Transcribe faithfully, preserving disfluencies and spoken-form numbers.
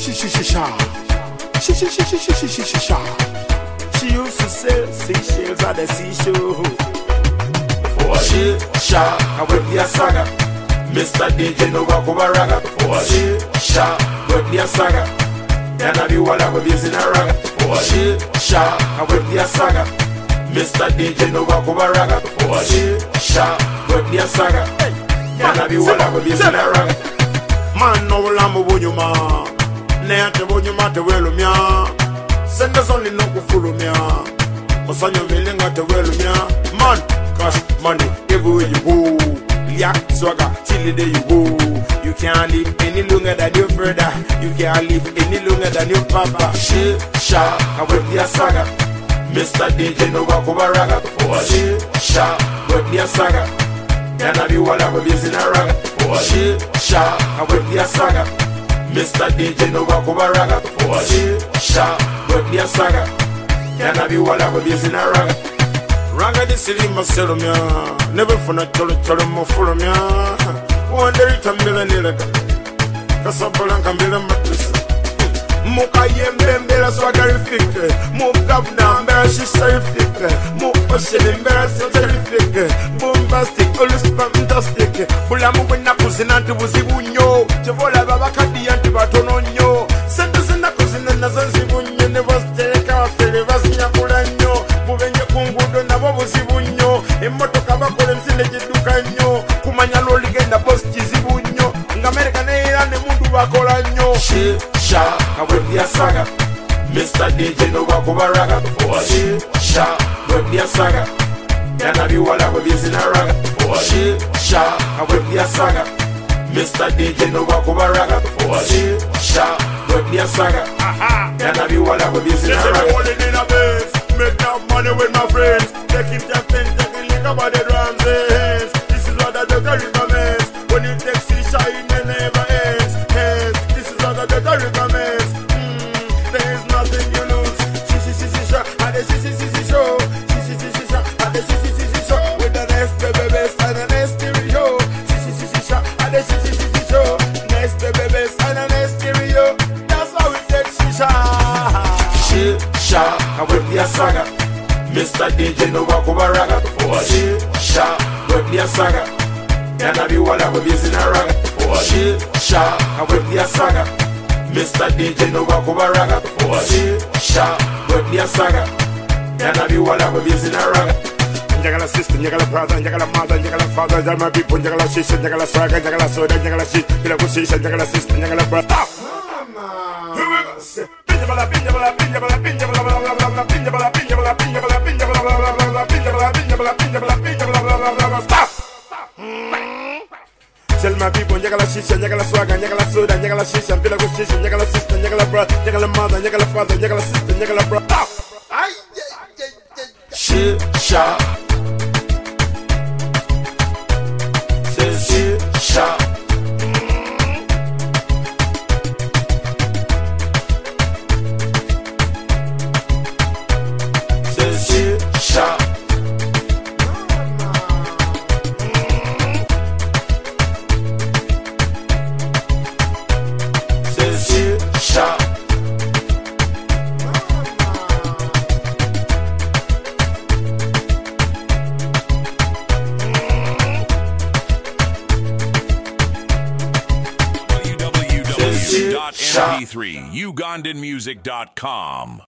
She she she she she she she she she. She used to sell seashells at the seashore. For she sha, I will be a saga. Mister D J no wakuba raga. For she sha, will be a saga. Yana be wala will be in a raga. For she sha, I will be a saga. Mister D J no wakuba raga. For she sha, will be a saga. Yana be wala will be in a raga. Man no lamu wonyuma. Neante wonyuma te welumia. Send us only no follow me. Osanyo melenga te welumia. Man, cash money everywhere you go. Yeah, swagger till the day you go. You can't live any longer than your brother. You can't live any longer than your papa. She sha, I will be a saga. Mister D J no wakuba raga. She sha, will be a saga. Yana be wala will be in a raga. She sha, I will be a saga. Mister D J no wakuba raga. She sha, will be a saga. Yana be wala will be in a raga. Raga the city maselo mia. Never for not cholo cholo mo follow mia. One day it's a millionaire. Kasapolan kambila matris. Muka yembe mbela swagarifique. Muka vna mbela shisharifique. Muka shele mbela shisharifique. Bombastic, always fantastic. Bula mwena kuzina ntibuzibunyo. Chevola baba kadi antibatono nyo. Sente zina kuzina nazanzibunyo. Nevasteleka wafele vasinya kulanyo. Muvenye kungudo na wabuzibunyo. Emotoka bakole msile jiduka nyo. Kumanya loli genda boss chizibunyo. Nga Amerika neira ne mundu bakola nyo. She, sha, I will be a saga. Mister D J no wakuba raga. She, sha, will be a saga. Yana be wala will be in a raga. She, sha, I will be a saga. Mister D J no wakuba raga. She, sha, will be a saga. Yana be wala will be in a raga. Make that money with my friends. Taking that thing, taking liquor by the drums. Hands. This is what I do to recommends. When you take shisha, it never ends. Hands. This is what I do to recommends. Mm, there is nothing you lose. Shishi, shishi, shisha, and the shishi, shishi, show. Shishi, shishi, shisha, and the shishi, shishi, show. With the next baby best and the next stereo. Shishi, shishi, shisha, and the shishi, shishi, show. Next baby best and the next stereo. That's how we take shisha. She, sha, I will be a saga. Mister D J no wakuba raga. She, sha, will be a saga. Yana be wala will be in a raga. She, sha, I will be a saga. Mister D J no wakuba raga. She, sha, will be a saga. Yana be wala will be in a raga. Njagala sister, njagala brother, njagala mother, njagala father, njagala people, njagala shisha, njagala swagger, njagala soda, njagala shit, njagala kushisha, njagala sister, njagala brother. Pinjabala, pinjabala, pinjabala, pinjabala, pinjabala, pinjabala, pinjabala, pinjabala, pinjabala, pinjabala, pinjabala, pinjabala, stop. Tell my people, njagala shisha, njagala swagger, njagala soda, njagala shisha, njagala kushisha, njagala sister, njagala brother, njagala mother, njagala father, njagala sister, njagala brother. She, sha. Say she, sha. Sha. Says she, sha. w w w dot m p three ugandan music dot com